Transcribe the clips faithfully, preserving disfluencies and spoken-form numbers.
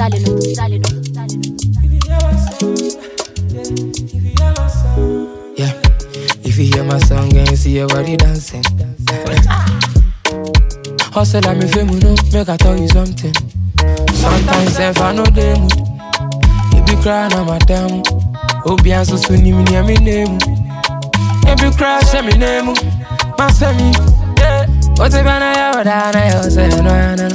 Stalin on the Stalin on the Stalin. Yeah, if you hear my song and you see your body dancing. Hustle like me famous, no, make I tell you something. Sometimes if I know the mood, you be crying on my damn. Obi and so soon you near me name. You be crying, say me name. My semi, yeah. What's it gonna have down? I say no, no, no.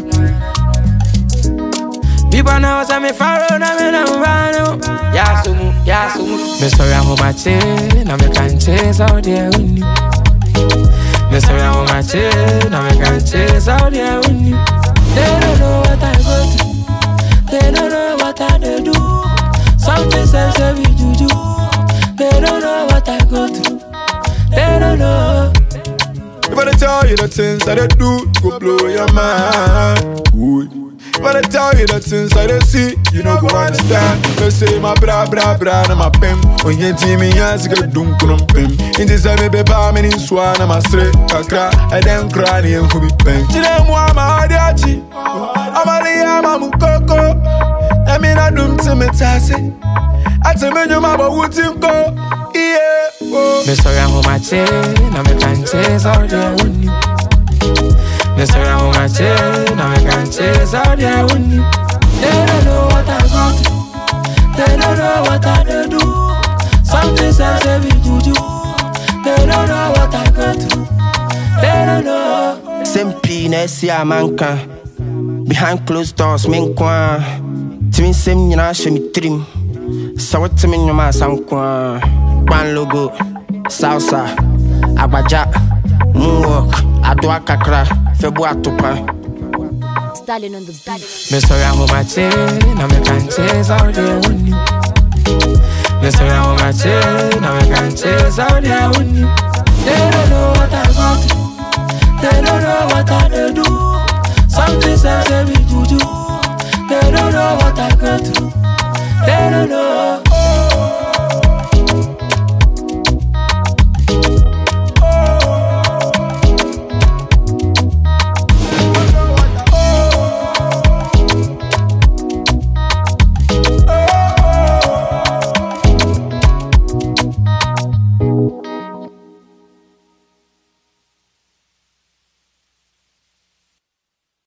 People now say me follow, now me no run. Yeah, so mu, yeah, so mu. Me sorry I'm on my chain, now me can't chase out there with you. Me sorry I'm on my chain, now me can't chase out there with you. They don't know what I go through. They don't know what I do. Something says every juju. They don't know what I go through. They don't know. If I tell you the things that I do, go blow your mind. Ooh. If I tell you the things that I see, you know go understand. They say my bra bra bra na my pem. When you see me, yes, you get dunk on pem. In this time, baby, I'm in swan, I'm a straight kakra. I then cry and who be pen. Today, I'm a hadiachi. I'm a liam, I'm a coco. I mean, I don't see me tassy. I tell me, you're my wooden go. Yeah. Me sorry I'm on my chain, now me can't chase out there with you. Me sorry I'm on my chain, now me can't chase out there with you. They don't know what I go through. They don't know what I do. Something says every juju. They don't know what I go through. They don't know. Simpi na esi amanka. Behind closed doors, men kwa. Timi sem nyina hwe mi trim. Sawo timi nyoma sankwa. Ban logo, salsa, abaja, moonwalk, adwa kakra, febu atupa. Stalin on the Stalin. Me sorry I'm on my chain, now me can't chase out there with you. Me sorry I'm on my chain, now me can't chase out there with you.